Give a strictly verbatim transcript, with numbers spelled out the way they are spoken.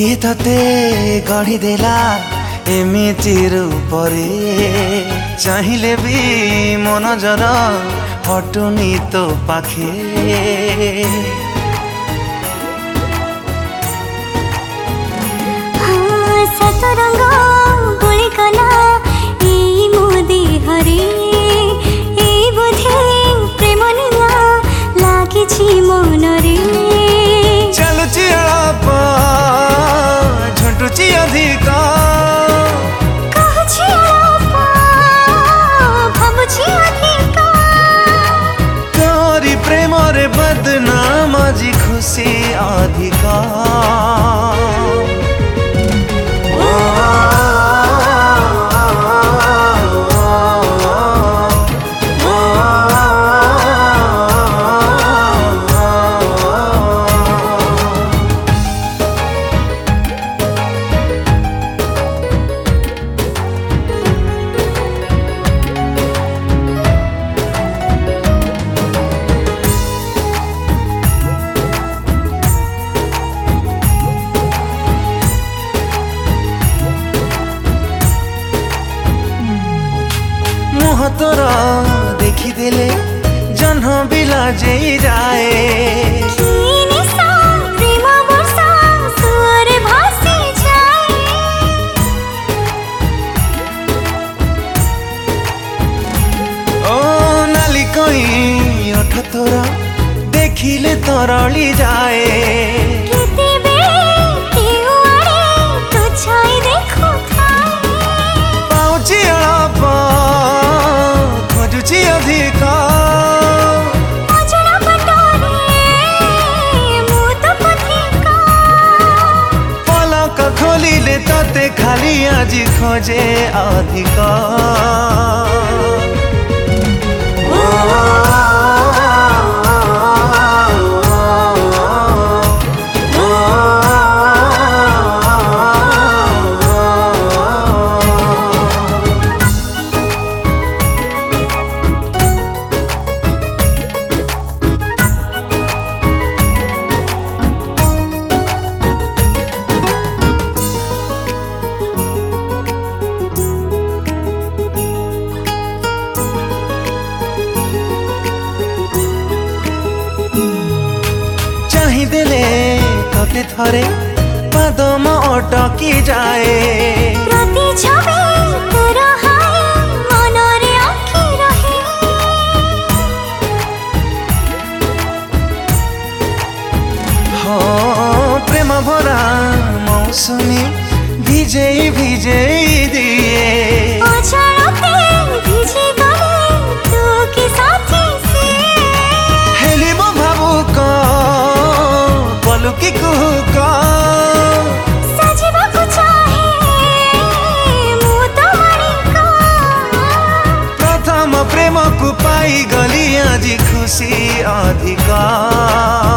किए तते गढ़ी देला एमिति रूपरे चाहिले भी मन जर हटुनी तो पाखे हाँ सतरंग गुली कला एई मो देहरे एई बोधे प्रेम निया लागिछि मनरे चलुची अळप झंटुची अधिका कहछि अळप भाबुछि अधिका तोरी प्रेम रे बदनाम जी खुशी अधिका तोर देखी देले जन्ह बिला जे जाए प्रेम वर्षा सुअर भासी जाए ओ नाली कई ओठ तोर देखिले तरली जाए पाउची अळप खोजुची अधिका पलक खोलिले तते खाली आज खोजे अधिका देले तते थरे पादम अटकी जाए प्रति छवि तोर हाय मनरे आखि रहे हो प्रेम भरा मौसमी भिजेई भिजेई दिए अछड़ते भिजी गले तू के साथी से हेली मो भावुक पलुकी कुहुका सजीवको चाहे मु तोहरीको प्रथम प्रेम को पाई गली आज खुशी अधिका।